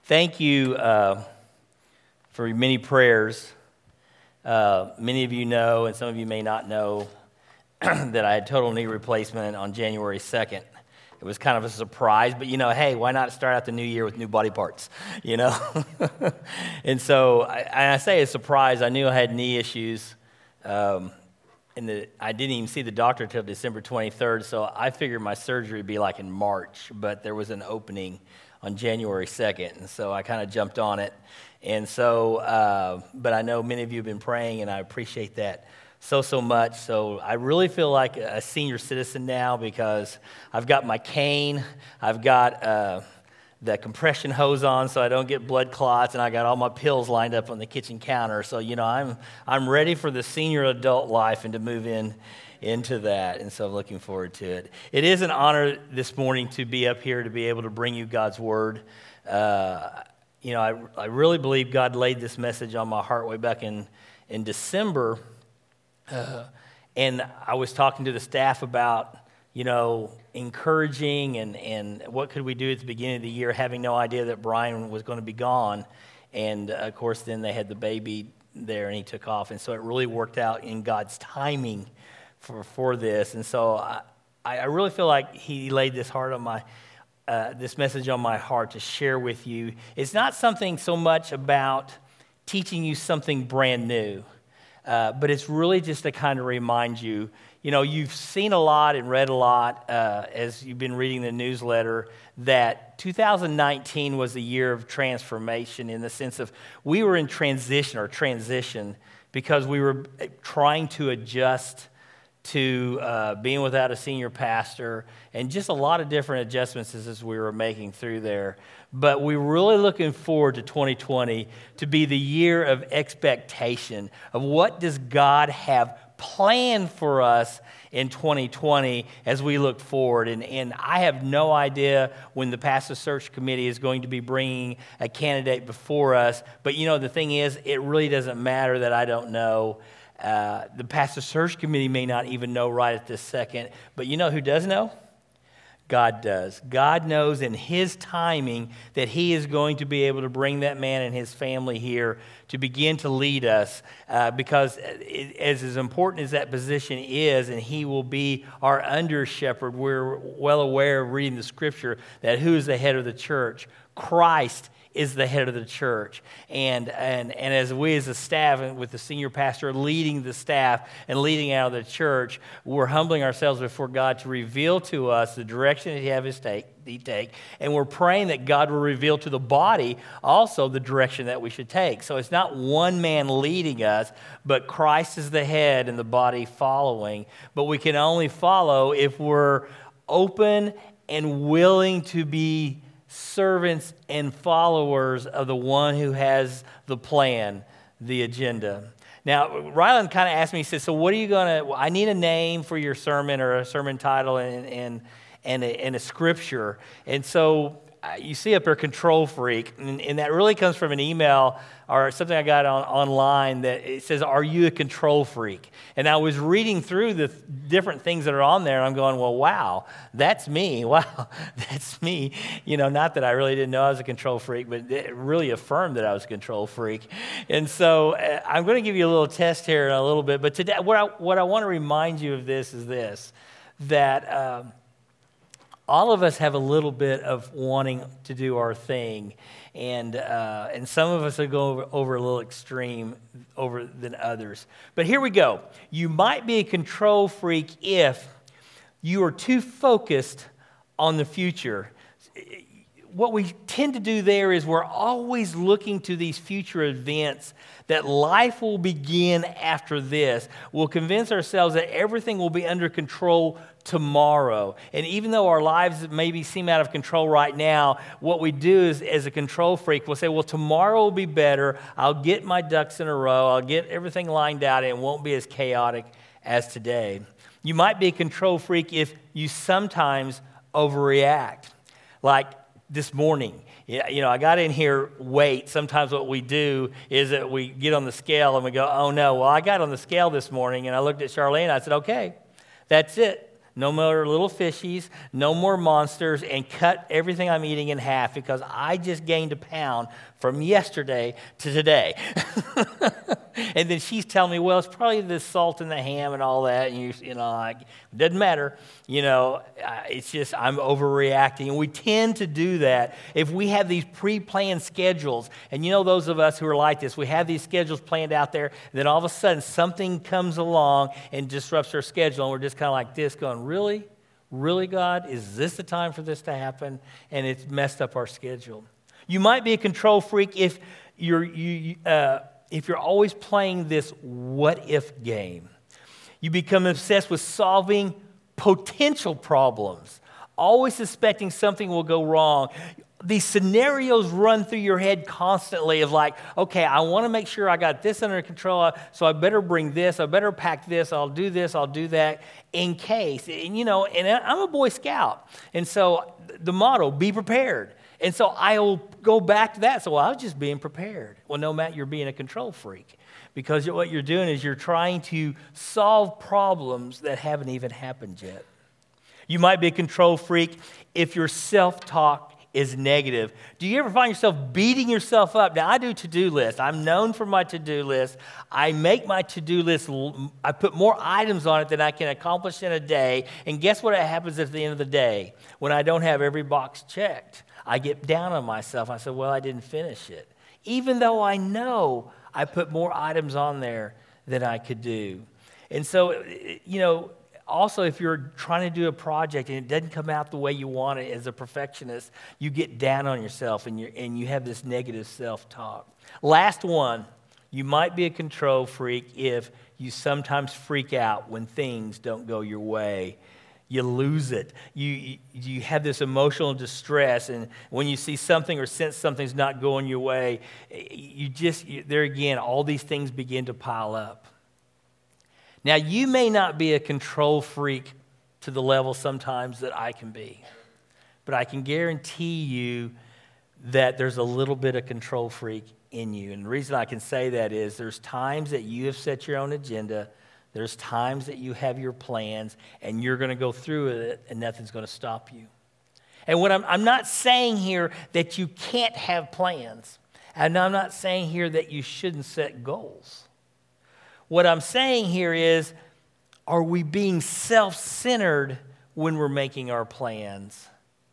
Thank you for your many prayers. Many of you know, and some of you may not know, that I had total knee replacement on January 2nd. It was kind of a surprise, but hey, why not start out the new year with new body parts, And so I say a surprise. I knew I had knee issues, and I didn't even see the doctor until December 23rd, so I figured my surgery would be like in March, but there was an opening on January 2nd, and so I kind of jumped on it. And so, but I know many of you have been praying, and I appreciate that so much. So I really feel like a senior citizen now because I've got my cane, I've got the compression hose on so I don't get blood clots, and I got all my pills lined up on the kitchen counter. So I'm ready for the senior adult life and to move into that, and so I'm looking forward to it. It is an honor this morning to be up here to be able to bring you God's Word. I really believe God laid this message on my heart way back in December, and I was talking to the staff about, encouraging and what could we do at the beginning of the year, having no idea that Brian was going to be gone, and of course then they had the baby there and he took off, and so it really worked out in God's timing for this, and so I really feel like He laid this message on my heart to share with you. It's not something so much about teaching you something brand new, but it's really just to kind of remind you. You've seen a lot and read a lot as you've been reading the newsletter that 2019 was a year of transformation in the sense of we were in transition because we were trying to adjust to being without a senior pastor, and just a lot of different adjustments as we were making through there. But we're really looking forward to 2020 to be the year of expectation of what does God have planned for us in 2020 as we look forward. And I have no idea when the pastor search committee is going to be bringing a candidate before us, but the thing is, it really doesn't matter that I don't know. The pastor search committee may not even know right at this second, but who does know? God does. God knows in His timing that He is going to be able to bring that man and his family here to begin to lead us because as important as that position is, and he will be our under shepherd, we're well aware of reading the scripture that who is the head of the church? Christ is the head of the church. And as we as a staff and with the senior pastor leading the staff and leading out of the church, we're humbling ourselves before God to reveal to us the direction that He take, and we're praying that God will reveal to the body also the direction that we should take. So it's not one man leading us, but Christ is the head and the body following. But we can only follow if we're open and willing to be servants and followers of the one who has the plan, the agenda. Now, Ryland kind of asked me, he said, so what are you going to, I need a name for your sermon or a sermon title and a scripture. And so you see up there, Control Freak, and that really comes from an email or something I got online that it says, are you a control freak? And I was reading through the different things that are on there, and I'm going, well, wow, that's me. Wow, that's me. Not that I really didn't know I was a control freak, but it really affirmed that I was a control freak. And so I'm going to give you a little test here in a little bit, but today, what I want to remind you of this is this, that all of us have a little bit of wanting to do our thing, and some of us will go over a little extreme than others. But here we go. You might be a control freak if you are too focused on the future. What we tend to do there is we're always looking to these future events that life will begin after this. We'll convince ourselves that everything will be under control tomorrow. And even though our lives maybe seem out of control right now, what we do is, as a control freak, we'll say, well, tomorrow will be better. I'll get my ducks in a row. I'll get everything lined out, and it won't be as chaotic as today. You might be a control freak if you sometimes overreact. Like this morning, I got in here weight. Sometimes what we do is that we get on the scale and we go, oh no, well, I got on the scale this morning and I looked at Charlene and I said, okay, that's it. no more little fishies, no more monsters, and cut everything I'm eating in half because I just gained a pound from yesterday to today. And then she's telling me, well, it's probably the salt in the ham and all that. And you know, like, it doesn't matter. You know, it's just I'm overreacting. And we tend to do that if we have these pre-planned schedules. And you know, those of us who are like this, we have these schedules planned out there. And then all of a sudden, something comes along and disrupts our schedule. And we're just kind of like this going, really? Really, God? Is this the time for this to happen? And it's messed up our schedule. You might be a control freak if you're always playing this what-if game. You become obsessed with solving potential problems, always suspecting something will go wrong. These scenarios run through your head constantly of like, okay, I want to make sure I got this under control, so I better bring this, I better pack this, I'll do that in case. And you know, and I'm a Boy Scout, and so the motto, be prepared. And so I'll go back to that. So I was just being prepared. Well, no, Matt, you're being a control freak because what you're doing is you're trying to solve problems that haven't even happened yet. You might be a control freak if your self-talk is negative. Do you ever find yourself beating yourself up? Now, I do to-do lists. I'm known for my to-do list. I make my to-do list, I put more items on it than I can accomplish in a day. And guess what happens at the end of the day? When I don't have every box checked, I get down on myself. I say, well, I didn't finish it. Even though I know I put more items on there than I could do. And so, you know, also if you're trying to do a project and it doesn't come out the way you want it as a perfectionist, you get down on yourself and you have this negative self-talk. Last one, you might be a control freak if you sometimes freak out when things don't go your way. You lose it. You have this emotional distress, and when you see something or sense something's not going your way, there again, all these things begin to pile up. Now, you may not be a control freak to the level sometimes that I can be, but I can guarantee you that there's a little bit of control freak in you. And the reason I can say that is there's times that you have set your own agenda. There's times that you have your plans and you're going to go through it and nothing's going to stop you. And what I'm not saying here that you can't have plans. And I'm not saying here that you shouldn't set goals. What I'm saying here is, are we being self-centered when we're making our plans?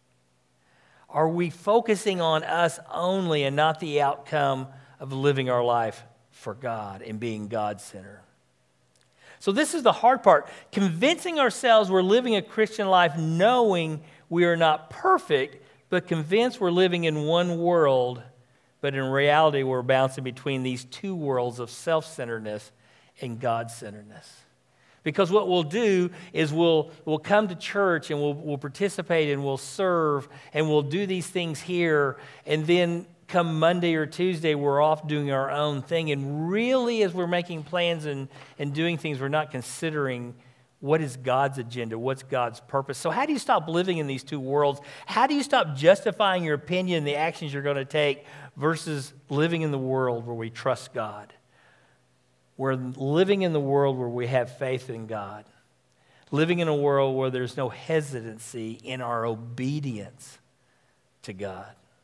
Are we focusing on us only and not the outcome of living our life for God and being God-centered? So this is the hard part, convincing ourselves we're living a Christian life knowing we are not perfect, but convinced we're living in one world, but in reality we're bouncing between these two worlds of self-centeredness and God-centeredness. Because what we'll do is we'll come to church and we'll participate and we'll serve and we'll do these things here, and then come Monday or Tuesday, we're off doing our own thing. And really, as we're making plans and doing things, we're not considering what is God's agenda, what's God's purpose. So how do you stop living in these two worlds? How do you stop justifying your opinion and the actions you're going to take versus living in the world where we trust God? We're living in the world where we have faith in God. Living in a world where there's no hesitancy in our obedience to God.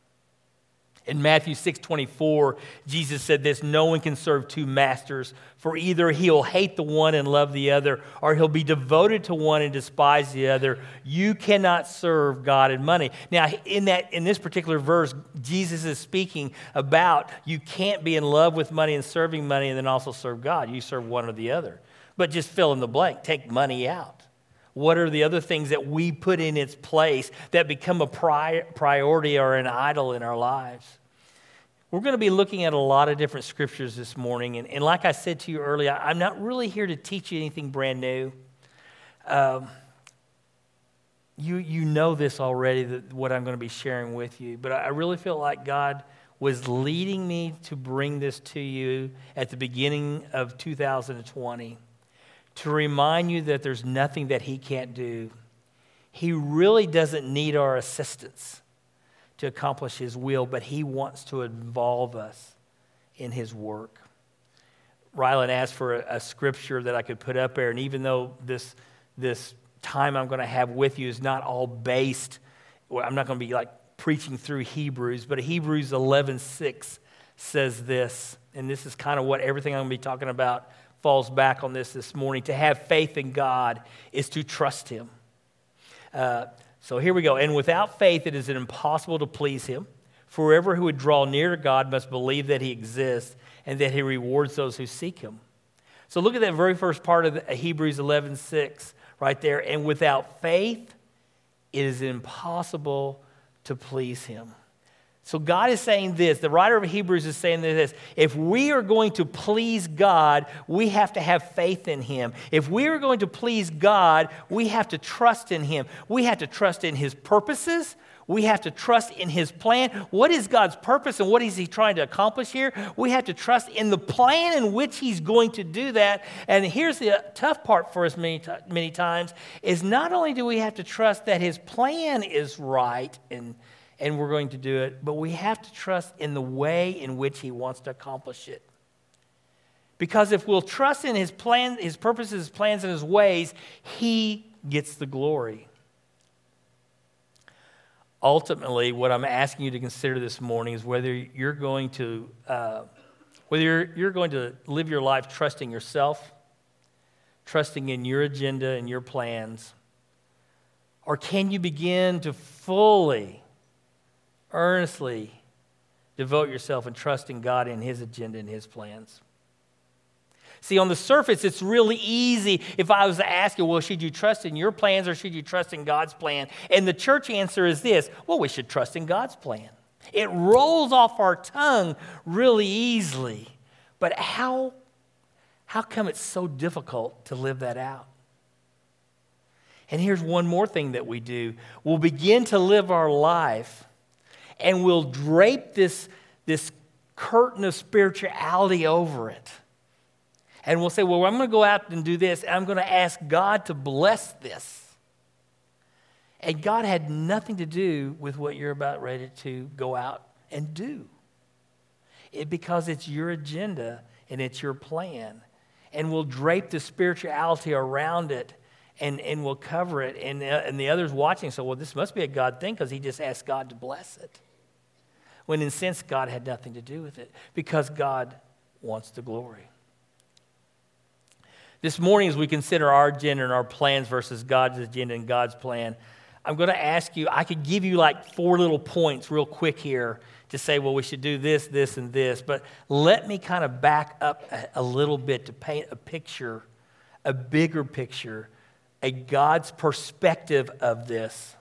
In Matthew 6:24, Jesus said this, no one can serve two masters, for either he'll hate the one and love the other, or he'll be devoted to one and despise the other. You cannot serve God and money. Now, in this particular verse, Jesus is speaking about you can't be in love with money and serving money and then also serve God. You serve one or the other. But just fill in the blank. Take money out. What are the other things that we put in its place that become a priority or an idol in our lives? We're going to be looking at a lot of different scriptures this morning. And like I said to you earlier, I'm not really here to teach you anything brand new. You know this already, what I'm going to be sharing with you. But I really feel like God was leading me to bring this to you at the beginning of 2020. To remind you that there's nothing that he can't do. He really doesn't need our assistance to accomplish his will, but he wants to involve us in his work. Rylan asked for a scripture that I could put up there, and even though this time I'm going to have with you is not all based, well, I'm not going to be like preaching through Hebrews, but Hebrews 11:6 says this, and this is kind of what everything I'm going to be talking about falls back on this morning. To have faith in God is to trust him. So here we go. And without faith, it is impossible to please him. For whoever who would draw near to God must believe that he exists and that he rewards those who seek him. So look at that very first part of Hebrews 11:6 right there. And without faith, it is impossible to please him. So God is saying this. The writer of Hebrews is saying this. If we are going to please God, we have to have faith in him. If we are going to please God, we have to trust in him. We have to trust in his purposes. We have to trust in his plan. What is God's purpose and what is he trying to accomplish here? We have to trust in the plan in which he's going to do that. And here's the tough part for us many times is not only do we have to trust that his plan is right and we're going to do it, but we have to trust in the way in which he wants to accomplish it. Because if we'll trust in his plan, his purposes, his plans, and his ways, he gets the glory. Ultimately, what I'm asking you to consider this morning is whether you're going to live your life trusting yourself, trusting in your agenda and your plans, or can you begin to fully, earnestly devote yourself and trust in God and his agenda and his plans? See, on the surface, it's really easy if I was to ask you, well, should you trust in your plans or should you trust in God's plan? And the church answer is this: well, we should trust in God's plan. It rolls off our tongue really easily. But how come it's so difficult to live that out? And here's one more thing that we do. We'll begin to live our life and we'll drape this curtain of spirituality over it. And we'll say, well, I'm going to go out and do this, and I'm going to ask God to bless this. And God had nothing to do with what you're about ready to go out and do. Because it's your agenda and it's your plan. And we'll drape the spirituality around it and we'll cover it. And the others watching say, well, this must be a God thing because he just asked God to bless it. When in a sense, God had nothing to do with it because God wants the glory. This morning, as we consider our agenda and our plans versus God's agenda and God's plan, I'm going to ask you, I could give you like 4 little points real quick here to say, well, we should do this, this, and this. But let me kind of back up a little bit to paint a picture, a bigger picture, a God's perspective of this,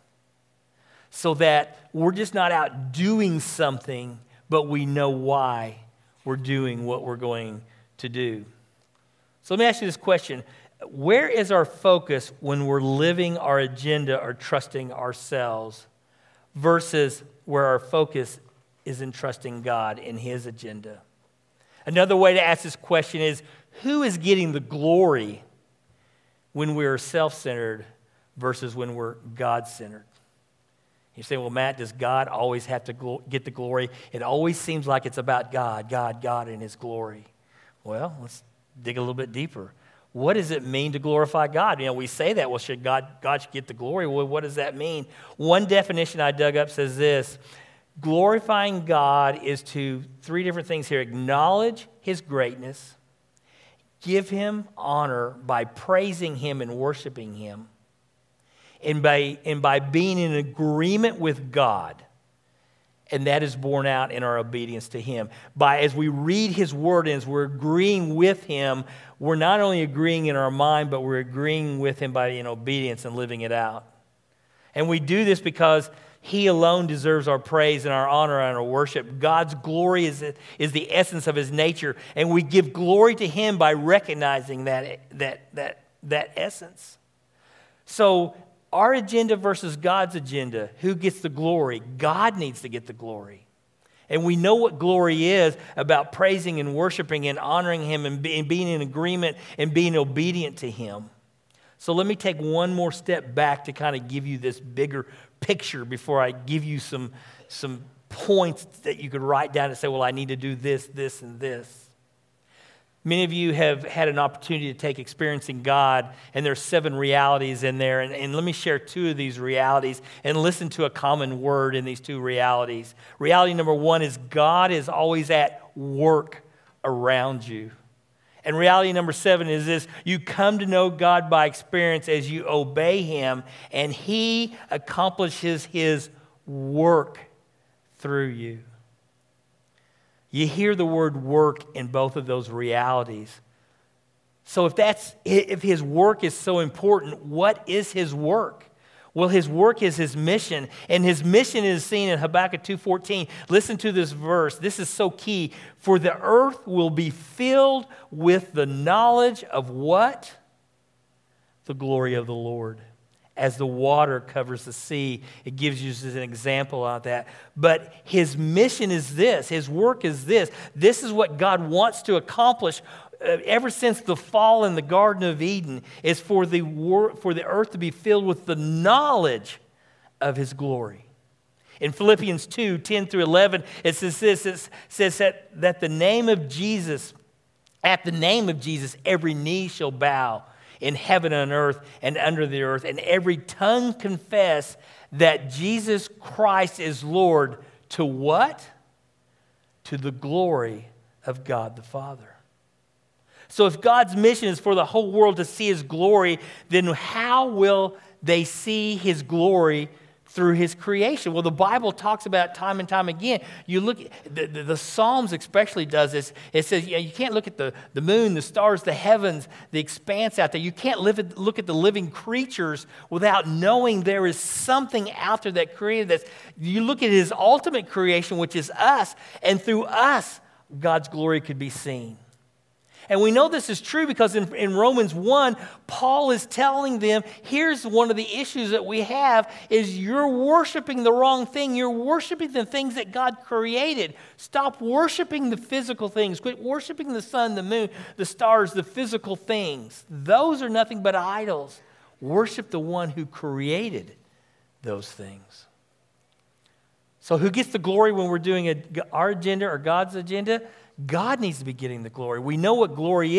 so that we're just not out doing something, but we know why we're doing what we're going to do. So let me ask you this question. Where is our focus when we're living our agenda or trusting ourselves versus where our focus is in trusting God in his agenda? Another way to ask this question is, who is getting the glory when we're self-centered versus when we're God-centered? You say, well, Matt, does God always have to get the glory? It always seems like it's about God, and his glory. Well, let's dig a little bit deeper. What does it mean to glorify God? You know, we say that, well, God should get the glory. Well, what does that mean? One definition I dug up says this: glorifying God is to 3 different things here. Acknowledge his greatness, give him honor by praising him and worshiping him, and by being in agreement with God. And that is borne out in our obedience to him. As we read his word and as we're agreeing with him, we're not only agreeing in our mind, but we're agreeing with him in obedience and living it out. And we do this because he alone deserves our praise and our honor and our worship. God's glory is the essence of his nature, and we give glory to him by recognizing that essence. So, our agenda versus God's agenda. Who gets the glory? God needs to get the glory. And we know what glory is about praising and worshiping and honoring him and being in agreement and being obedient to him. So let me take one more step back to kind of give you this bigger picture before I give you some points that you could write down and say, well, I need to do this, this, and this. Many of you have had an opportunity to take Experiencing God, and there's 7 realities in there. And let me share 2 of these realities and listen to a common word in these 2 realities. Reality number 1 is God is always at work around you. And reality number 7 is this: you come to know God by experience as you obey Him, and He accomplishes His work through you. You hear the word work in both of those realities. So if His work is so important, what is His work? Well, His work is His mission, and His mission is seen in Habakkuk 2:14. Listen to this verse. This is so key. For the earth will be filled with the knowledge of what? The glory of the Lord. As the water covers the sea. It gives you an example of that. But His mission is this. His work is this. This is what God wants to accomplish ever since the fall in the Garden of Eden, is for the earth to be filled with the knowledge of His glory. In Philippians 2:10 through 11, it says this. It says that the name of Jesus, at the name of Jesus, every knee shall bow in heaven and earth and under the earth, and every tongue confess that Jesus Christ is Lord, to what? To the glory of God the Father. So if God's mission is for the whole world to see His glory, then how will they see His glory through His creation? Well, the Bible talks about it time and time again. You look, the Psalms especially does this. It says, you can't look at the moon, the stars, the heavens, the expanse out there. You can't look at the living creatures without knowing there is something out there that created this. You look at His ultimate creation, which is us, and through us, God's glory could be seen. And we know this is true because in Romans 1, Paul is telling them, here's one of the issues that we have, is you're worshiping the wrong thing. You're worshiping the things that God created. Stop worshiping the physical things. Quit worshiping the sun, the moon, the stars, the physical things. Those are nothing but idols. Worship the one who created those things. So who gets the glory when we're doing our agenda or God's agenda? God needs to be getting the glory. We know what glory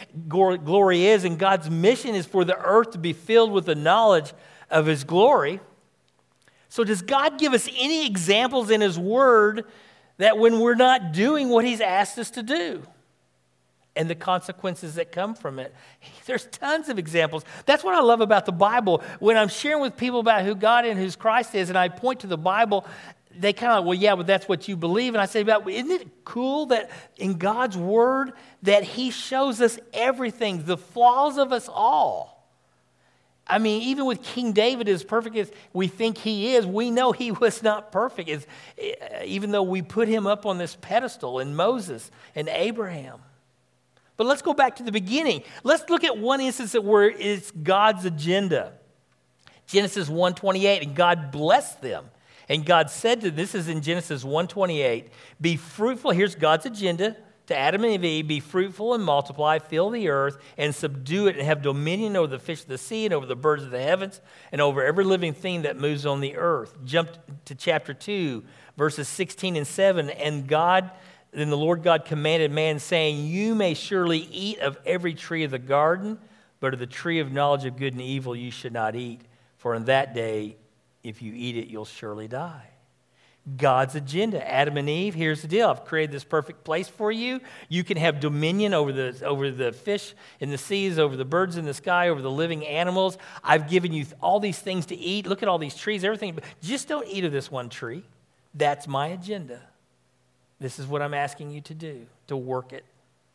is, and God's mission is for the earth to be filled with the knowledge of His glory. So does God give us any examples in His Word that when we're not doing what He's asked us to do and the consequences that come from it? There's tons of examples. That's what I love about the Bible. When I'm sharing with people about who God and who Christ is, and I point to the Bible, they kind of, well, yeah, but that's what you believe. And I say, isn't it cool that in God's Word that He shows us everything, the flaws of us all? I mean, even with King David, as perfect as we think he is, we know he was not perfect, even though we put him up on this pedestal, and Moses and Abraham. But let's go back to the beginning. Let's look at one instance where it's God's agenda. Genesis 1:28, and God blessed them. And God said to them, this is in Genesis 1:28, be fruitful. Here's God's agenda to Adam and Eve. Be fruitful and multiply, fill the earth, and subdue it, and have dominion over the fish of the sea, and over the birds of the heavens, and over every living thing that moves on the earth. Jump to chapter 2, verses 16 and 7. And then the Lord God commanded man, saying, you may surely eat of every tree of the garden, but of the tree of knowledge of good and evil you should not eat. For in that day, if you eat it, you'll surely die. God's agenda. Adam and Eve, here's the deal. I've created this perfect place for you. You can have dominion over the fish in the seas, over the birds in the sky, over the living animals. I've given you all these things to eat. Look at all these trees, everything. But just don't eat of this one tree. That's my agenda. This is what I'm asking you to do, to work it.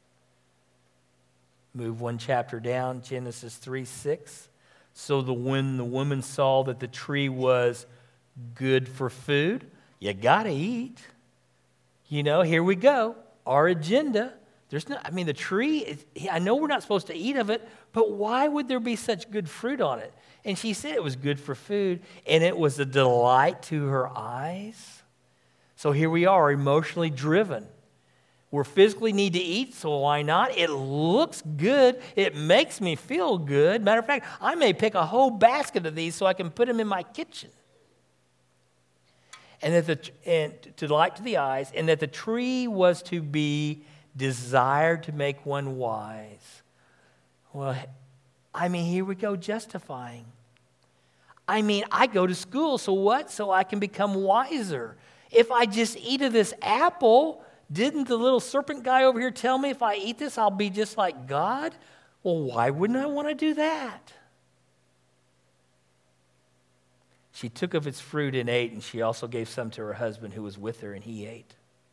Move one chapter down, Genesis 3:6. So when the woman saw that the tree was good for food, you got to eat. Here we go. Our agenda. The tree, I know we're not supposed to eat of it, but why would there be such good fruit on it? And she said it was good for food, and it was a delight to her eyes. So here we are, emotionally driven. We physically need to eat, so why not? It looks good. It makes me feel good. Matter of fact, I may pick a whole basket of these so I can put them in my kitchen. And to delight to the eyes, and that the tree was to be desired to make one wise. Well, here we go, justifying. I go to school, so what? So I can become wiser. If I just eat of this apple, didn't the little serpent guy over here tell me if I eat this, I'll be just like God? Well, why wouldn't I want to do that? She took of its fruit and ate, and she also gave some to her husband who was with her, and he ate.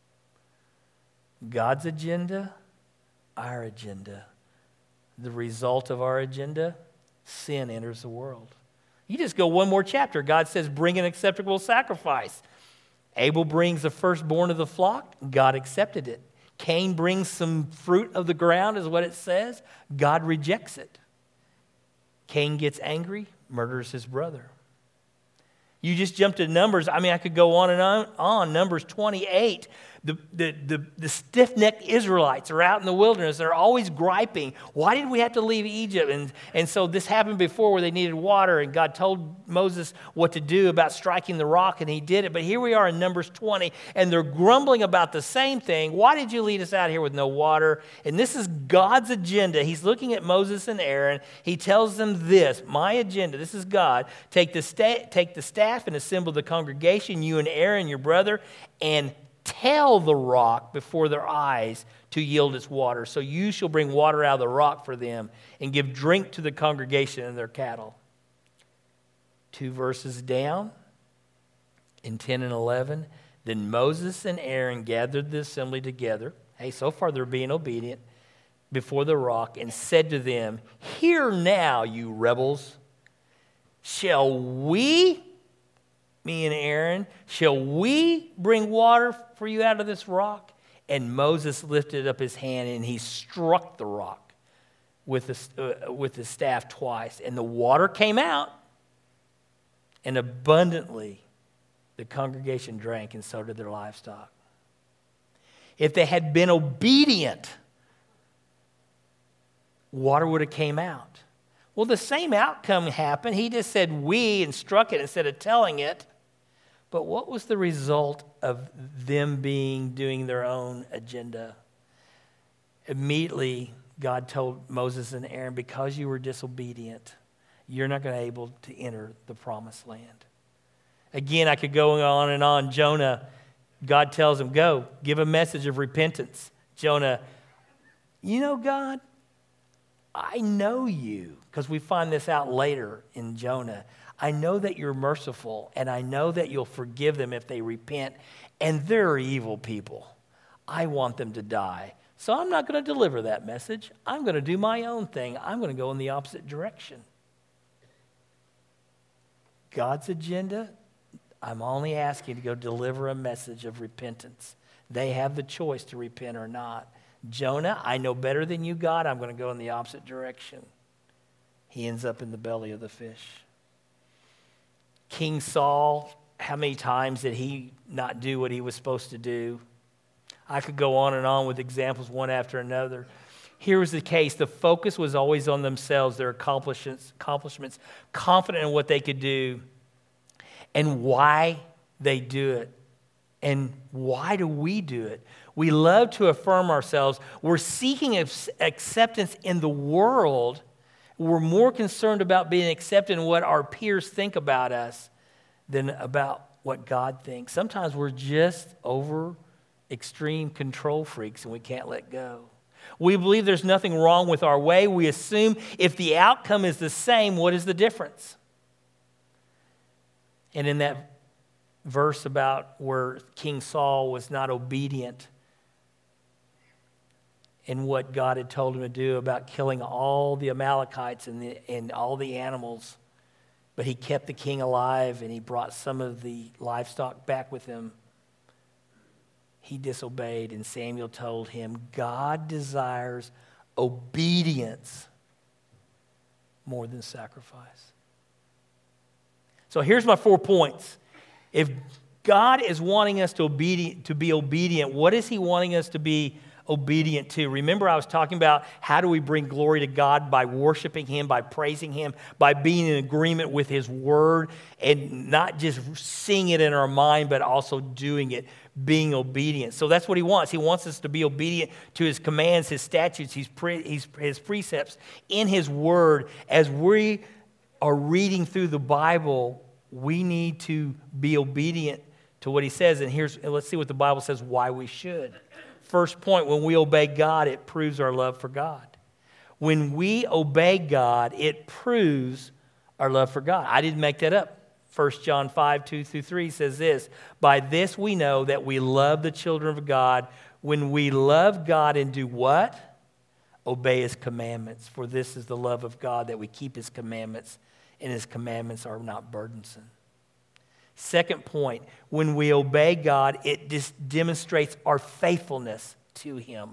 God's agenda, our agenda. The result of our agenda, sin enters the world. You just go one more chapter. God says, bring an acceptable sacrifice. Abel brings the firstborn of the flock. God accepted it. Cain brings some fruit of the ground, is what it says. God rejects it. Cain gets angry, murders his brother. You just jump to Numbers. I could go on and on. Numbers 28. The stiff-necked Israelites are out in the wilderness. They're always griping. Why did we have to leave Egypt? And so this happened before where they needed water, and God told Moses what to do about striking the rock, and he did it. But here we are in Numbers 20, and they're grumbling about the same thing. Why did you lead us out here with no water? And this is God's agenda. He's looking at Moses and Aaron. He tells them this, my agenda, this is God. Take the staff and assemble the congregation, you and Aaron, your brother, and tell the rock before their eyes to yield its water. So you shall bring water out of the rock for them and give drink to the congregation and their cattle. 2 verses down in 10 and 11. Then Moses and Aaron gathered the assembly together. Hey, so far they're being obedient before the rock and said to them, hear now, you rebels. Shall we, me and Aaron, shall we bring water for you out of this rock? And Moses lifted up his hand and he struck the rock with his staff twice. And the water came out, and abundantly the congregation drank, and so did their livestock. If they had been obedient, water would have came out. Well, the same outcome happened. He just said we and struck it instead of telling it. But what was the result of them doing their own agenda? Immediately, God told Moses and Aaron, because you were disobedient, you're not going to be able to enter the promised land. Again, I could go on and on. Jonah, God tells him, go, give a message of repentance. Jonah, God, I know you, because we find this out later in Jonah. I know that you're merciful, and I know that you'll forgive them if they repent, and they're evil people. I want them to die. So I'm not going to deliver that message. I'm going to do my own thing. I'm going to go in the opposite direction. God's agenda, I'm only asking to go deliver a message of repentance. They have the choice to repent or not. Jonah, I know better than you, God. I'm going to go in the opposite direction. He ends up in the belly of the fish. King Saul, how many times did he not do what he was supposed to do? I could go on and on with examples one after another. Here was the case. The focus was always on themselves, their accomplishments, confident in what they could do and why they do it. And why do we do it? We love to affirm ourselves. We're seeking acceptance in the world. We're more concerned about being accepted in what our peers think about us than about what God thinks. Sometimes we're just over extreme control freaks and we can't let go. We believe there's nothing wrong with our way. We assume if the outcome is the same, what is the difference? And in that verse about where King Saul was not obedient in what God had told him to do about killing all the Amalekites and all the animals, but he kept the king alive and he brought some of the livestock back with him. He disobeyed, and Samuel told him, God desires obedience more than sacrifice. So here's my 4 points. If God is wanting us to be obedient, what is he wanting us to be obedient to. Remember, I was talking about how do we bring glory to God? By worshiping Him, by praising Him, by being in agreement with His Word, and not just seeing it in our mind, but also doing it, being obedient. So that's what He wants. He wants us to be obedient to His commands, His statutes, His precepts in His Word. As we are reading through the Bible, we need to be obedient to what He says. And let's see what the Bible says why we should. First point, when we obey God, it proves our love for God. When we obey God, it proves our love for God. I didn't make that up. 1 John 5:2-3 says this, by this we know that we love the children of God when we love God and do what? Obey His commandments. For this is the love of God, that we keep His commandments, and His commandments are not burdensome. Second point, when we obey God, it demonstrates our faithfulness to Him.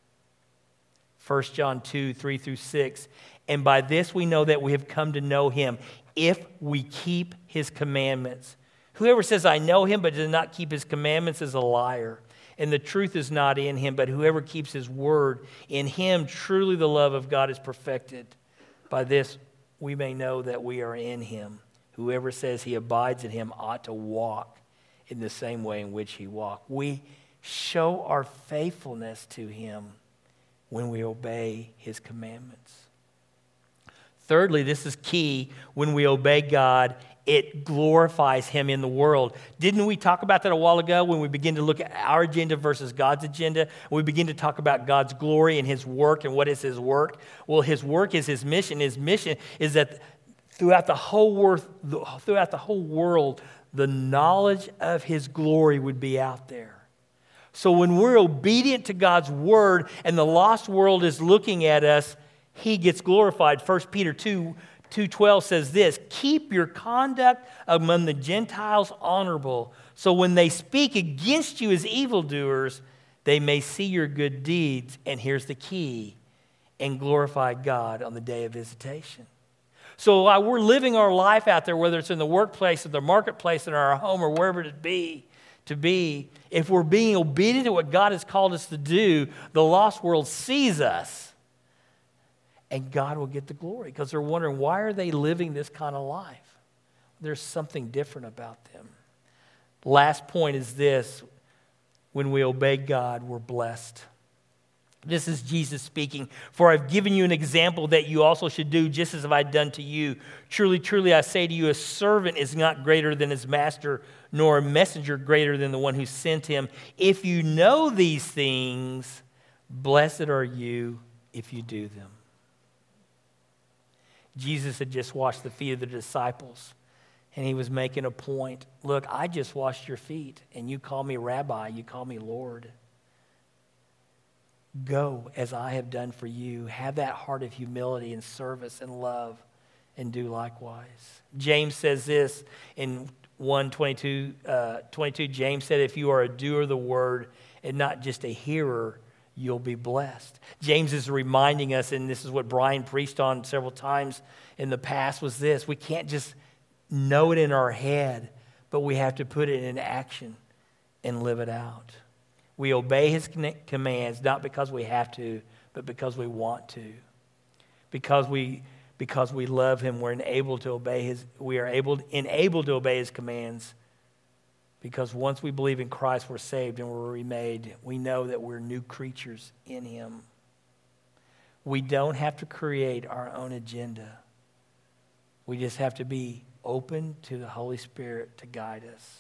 1 John 2:3-6, and by this we know that we have come to know Him, if we keep His commandments. Whoever says, I know Him, but does not keep His commandments is a liar, and the truth is not in him. But whoever keeps His word, in him truly the love of God is perfected. By this we may know that we are in Him. Whoever says he abides in Him ought to walk in the same way in which He walked. We show our faithfulness to Him when we obey His commandments. Thirdly, this is key, when we obey God, it glorifies Him in the world. Didn't we talk about that a while ago when we begin to look at our agenda versus God's agenda? We begin to talk about God's glory and His work, and what is His work? Well, His work is His mission. His mission is that throughout the whole world, the knowledge of His glory would be out there. So when we're obedient to God's word and the lost world is looking at us, He gets glorified. 1 Peter 2:12 says this, keep your conduct among the Gentiles honorable, so when they speak against you as evildoers, they may see your good deeds, and here's the key, and glorify God on the day of visitation. So while we're living our life out there, whether it's in the workplace or the marketplace, in our home or wherever it be, if we're being obedient to what God has called us to do, the lost world sees us, and God will get the glory, because they're wondering, why are they living this kind of life? There's something different about them. Last point is this, when we obey God, we're blessed. This is Jesus speaking. For I've given you an example that you also should do, just as I've done to you. Truly, truly, I say to you, a servant is not greater than his master, nor a messenger greater than the one who sent him. If you know these things, blessed are you if you do them. Jesus had just washed the feet of the disciples, and He was making a point. Look, I just washed your feet, and you call me Rabbi, you call me Lord. Go as I have done for you. Have that heart of humility and service and love, and do likewise. James says this in 1:22. James said, if you are a doer of the word and not just a hearer, you'll be blessed. James is reminding us, and this is what Brian preached on several times in the past, was this. We can't just know it in our head, but we have to put it in action and live it out. We obey His commands, not because we have to, but because we want to. Because we love Him, we are enabled to obey His commands. Because once we believe in Christ, we're saved and we're remade. We know that we're new creatures in Him. We don't have to create our own agenda. We just have to be open to the Holy Spirit to guide us.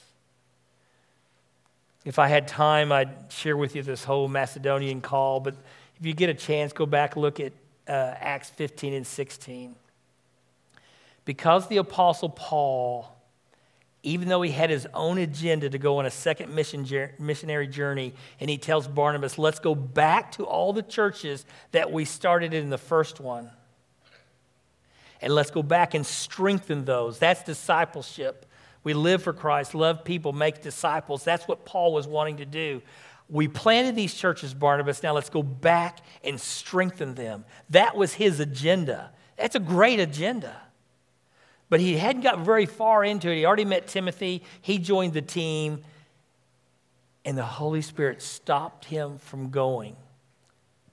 If I had time, I'd share with you this whole Macedonian call, but if you get a chance, go back and look at Acts 15 and 16. Because the Apostle Paul, even though he had his own agenda to go on a second missionary journey, and he tells Barnabas, let's go back to all the churches that we started in the first one. And let's go back and strengthen those. That's discipleship. We live for Christ, love people, make disciples. That's what Paul was wanting to do. We planted these churches, Barnabas. Now let's go back and strengthen them. That was his agenda. That's a great agenda. But he hadn't got very far into it. He already met Timothy. He joined the team. And the Holy Spirit stopped him from going.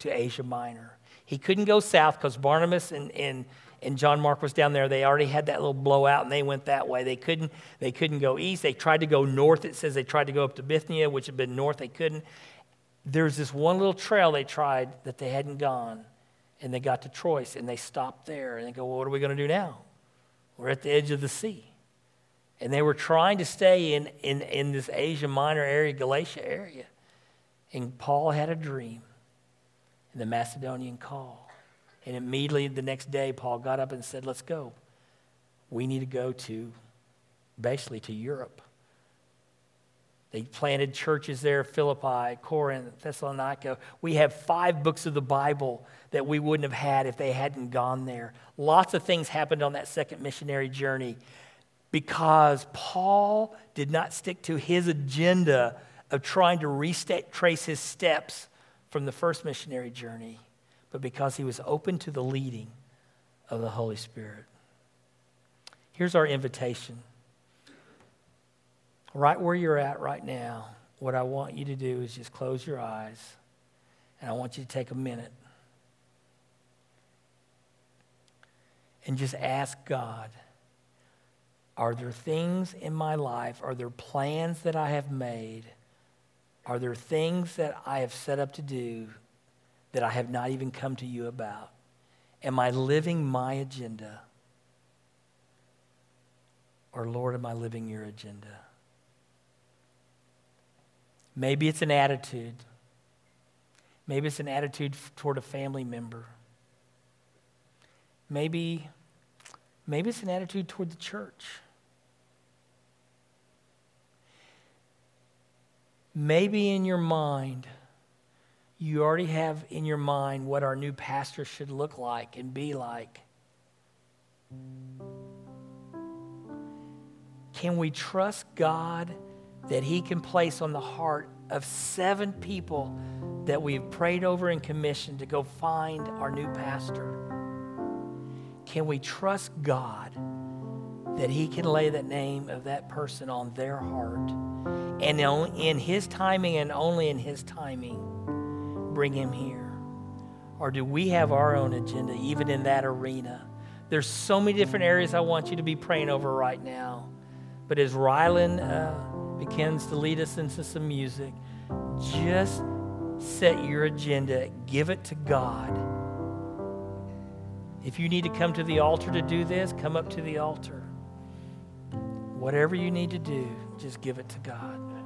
to Asia Minor. He couldn't go south because Barnabas and John Mark was down there. They already had that little blowout, and they went that way. They couldn't go east. They tried to go north. It says they tried to go up to Bithynia, which had been north. They couldn't. There's this one little trail they tried that they hadn't gone, and they got to Troas, and they stopped there. And they go, well, what are we going to do now? We're at the edge of the sea. And they were trying to stay in this Asia Minor area, Galatia area. And Paul had a dream in the Macedonian call. And immediately the next day, Paul got up and said, let's go. We need to go basically to Europe. They planted churches there, Philippi, Corinth, Thessalonica. We have 5 books of the Bible that we wouldn't have had if they hadn't gone there. Lots of things happened on that second missionary journey because Paul did not stick to his agenda of trying to retrace his steps from the first missionary journey, but because he was open to the leading of the Holy Spirit. Here's our invitation. Right where you're at right now, what I want you to do is just close your eyes, and I want you to take a minute and just ask God, are there things in my life, are there plans that I have made, are there things that I have set up to do that I have not even come to you about? Am I living my agenda? Or, Lord, am I living your agenda? Maybe it's an attitude. Maybe it's an attitude toward a family member. Maybe it's an attitude toward the church. Maybe in your mind, you already have in your mind what our new pastor should look like and be like. Can we trust God that he can place on the heart of 7 people that we've prayed over and commissioned to go find our new pastor? Can we trust God that he can lay the name of that person on their heart and in his timing and only in his timing bring him here? Or do we have our own agenda even in that arena? There's so many different areas I want you to be praying over right now. But as Rylan begins to lead us into some music, just set your agenda, give it to God. If you need to come to the altar to do this, come up to the altar. Whatever you need to do, just give it to God.